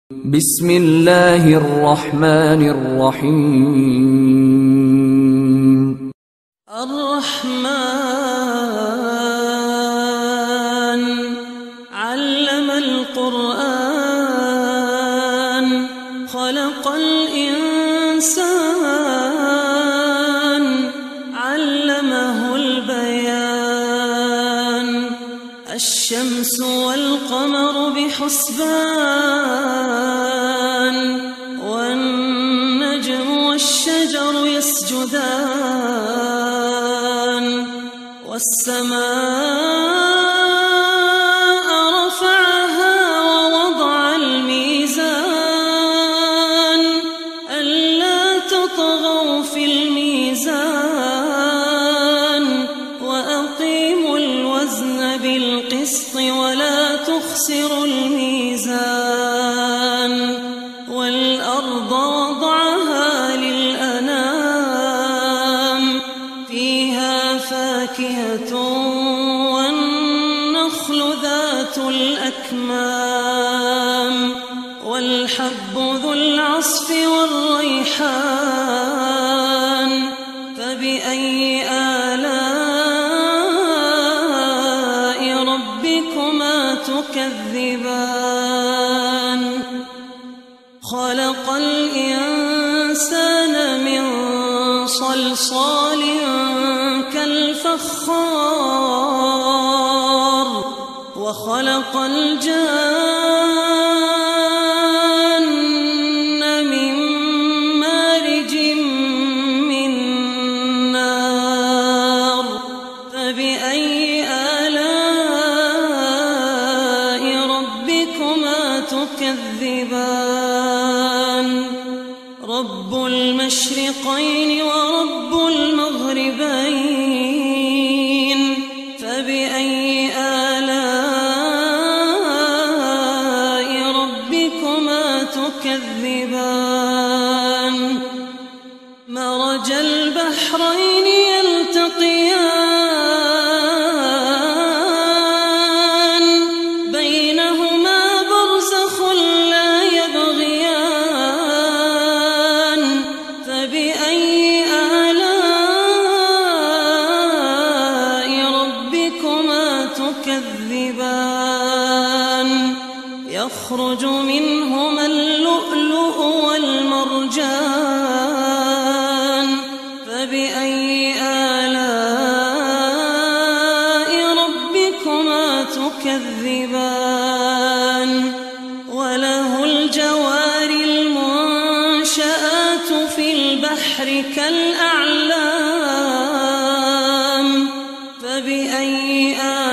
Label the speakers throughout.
Speaker 1: بسم الله الرحمن الرحيم.
Speaker 2: الرحمن علم القرآن خلق الإنسان علمه البيان الشمس والقمر بحسبان والنجم والشجر يسجدان والسماء رفعها ووضع الميزان ألا تطغوا في الميزان وأقيموا الوزن بالقسط ولا تخسروا الميزان والأرض وضعها للأنام فيها فاكهة والنخل ذات الأكمام والحب ذو العصف والريحان فبأي آلاء ربكما تكذبان خلق الإنسان من صلصال كالفخار وخلق الجان من مارج من نار فبأي آلاء ربكما تكذبان رب المشرقين ورب المغربين فبأي آلاء ربكما تكذبان مرج البحرين يلتقيان بينهما برزخ لا يبغيان فبأي آلاء ربكما تكذبان يخرج منهما اللؤلؤ والمرجان فبأي آلاء ربكما تكذبان وله الجوار المنشآت في البحر كالأعلام فبأي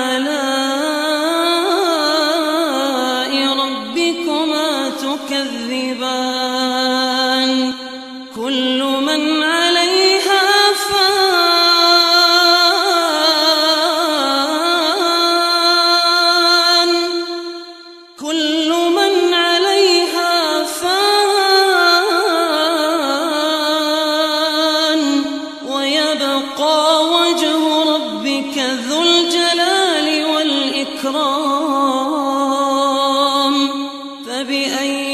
Speaker 2: آلاء ربكما تكذبان كل من عليها فان كل من عليها فان ويبقى وجه ربك ذو الجلال والإكرام فبأي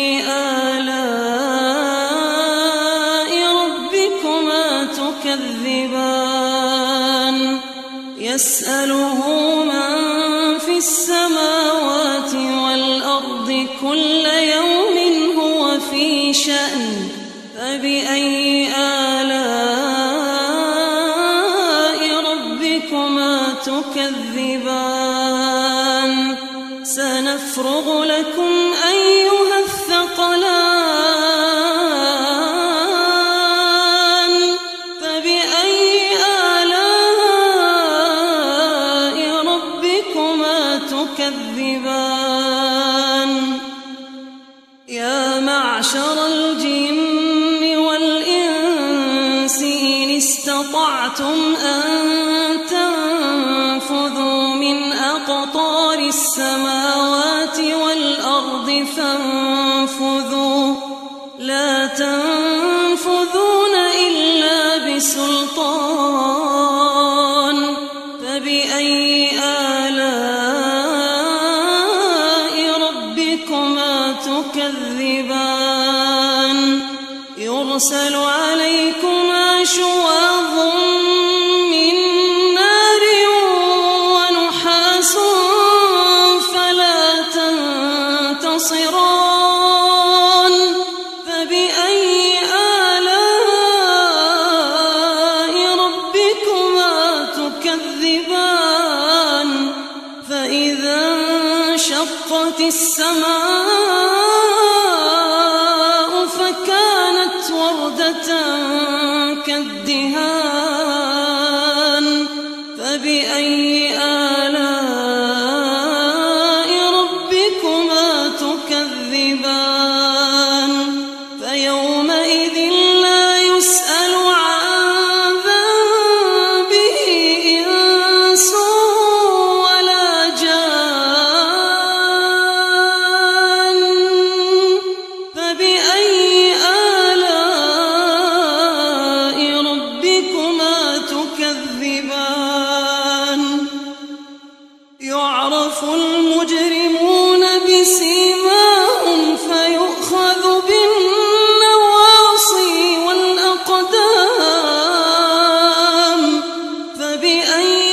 Speaker 2: آلاء ربكما تكذبان يسأله من في السماوات والأرض كل يوم هو في شأن فبأي آلاء ربكما تكذبان سنفرغ لكم أيها الثقلان فبأي آلاء ربكما تكذبان يا معشر الجن والإنس إن استطعتم أن تنفذوا من أقطار السماوات والأرض فانفذوا لا تنفذون إلا بسلطان فبأي آلاء ربكما تكذبان تكذبان يرسل عليكما شواظ من نار ونحاس فلا تنتصران فبأي آلاء ربكما تكذبان فإذا انشقت السماء فكانت وردة كالدهان فبأي آلاء ربكما تكذبان فيومئذ لا يسأل عن ذنبه إنس ولا جان فبأي آلاء ربكما تكذبان يعرف المجرمون بسيماهم فيؤخذ بالنواصي والأقدام فبأي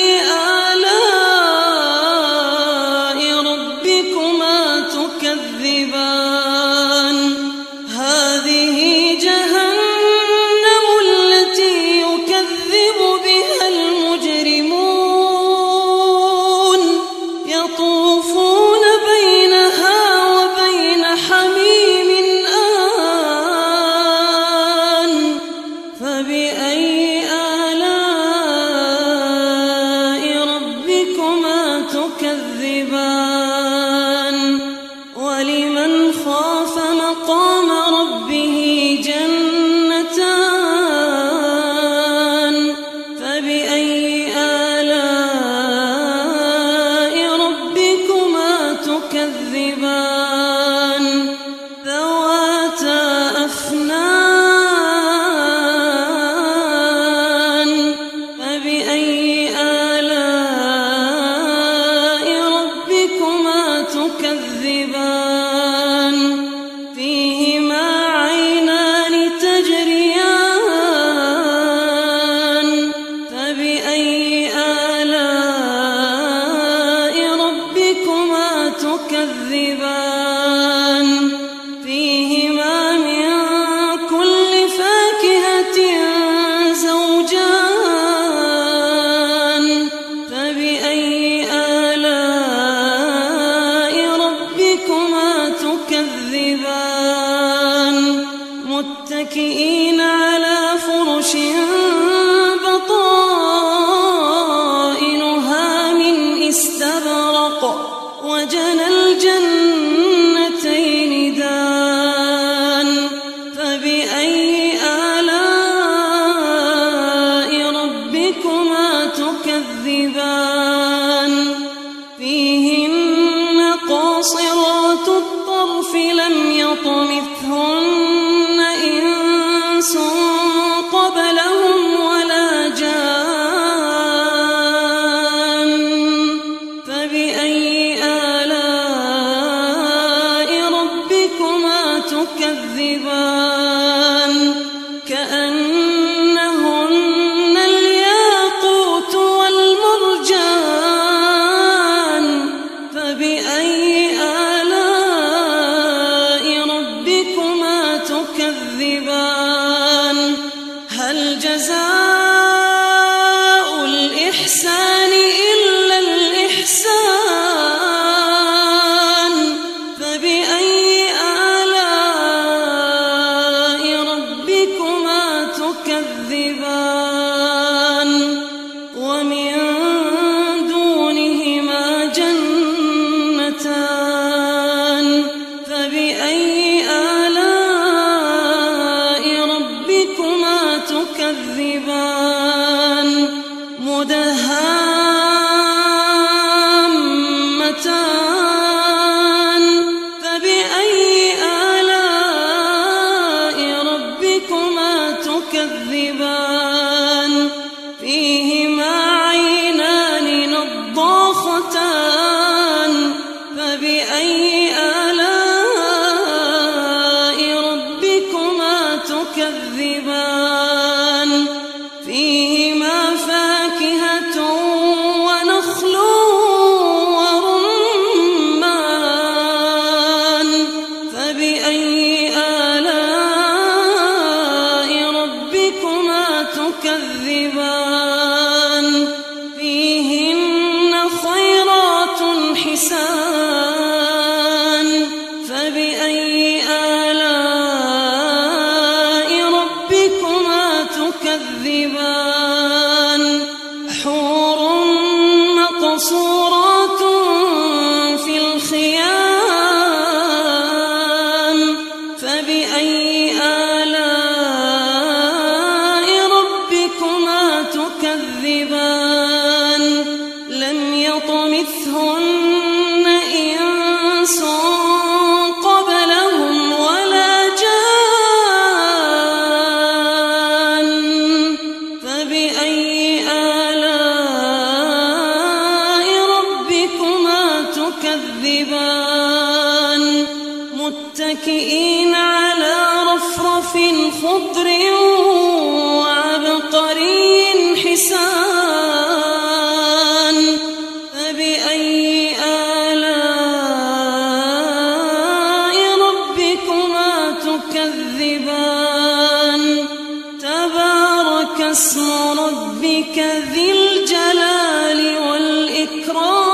Speaker 2: آلاء ربكما تكذبان هذه جهنم التي يكذب بها المجرمون يطوفون بينها وبين حميم آن فبأي آلاء ربكما تكذبان ولمن خاف مقام ربه جنتان فبأي آلاء ربكما تكذبان ذواتا أفنان فبأي آلاء ربكما تكذبان فيهما عينان تجريان فبأي آلاء ربكما تكذبان فيهما من كل فاكهة زوجان فبأي آلاء ربكما تكذبان متكئين على فرش بطائنها من استبرق وجنى الجنتين دان فبأي آلاء ربكما تكذبان فيهن قاصرات الطرف لم يطمثهن إنس قبلهم ولا جان فبأي آلاء ربكما تكذبان كأنهن الياقوت والمرجان فبأي آلاء ربكما تكذبان هل جزاء الإحسان إلا الإحسان فبأي آلاء ربكما تكذبان ومن دونهما جنتان فبأي آلاء ربكما تكذبان تكذبان فيهما فاكهة ونخل ورمان فبأي آلاء ربكما تكذبان فيهن خيرات حسان فبأي آلاء ربكما تكذبان حور مقصورات في الخيام فبأي آلاء ربكما تكذبان لم يطمثهن إنس قبلهم ولا جان فبأي آلاء ربكما تكذبان متكئين على رفرف خضر وعبقري حسان فبأي آلاء ربكما تكذبان تبارك اسم ربك ذي الجلال والإكرام